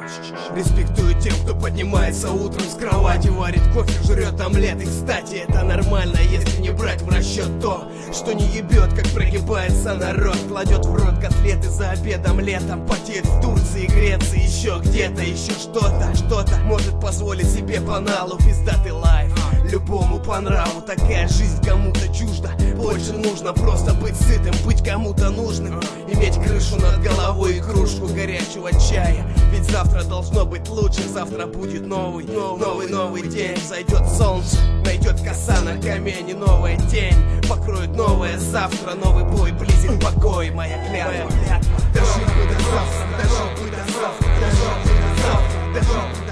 Респектую тем, кто поднимается утром с кровати, варит кофе, жрет омлет. И, кстати, это нормально, если не брать в расчет то, что не ебет, как прогибается народ. Кладет в рот котлеты за обедом летом, потеет в Турции, Греции, еще где-то, еще что-то может позволить себе баналу. Пиздатый лайф, любому по нраву, такая жизнь кому-то чужда. Больше нужно просто быть сытым, быть кому-то нужным, иметь крышу над головой и кружку горячего чая. Ведь завтра должно быть лучше, завтра будет новый день. Зайдет солнце, найдет коса на камень, и новая тень покроет новое завтра. Новый бой близит покой, моя клятва. Дожить бы до завтра, дожить бы до завтра, дожить бы до завтра, дожить бы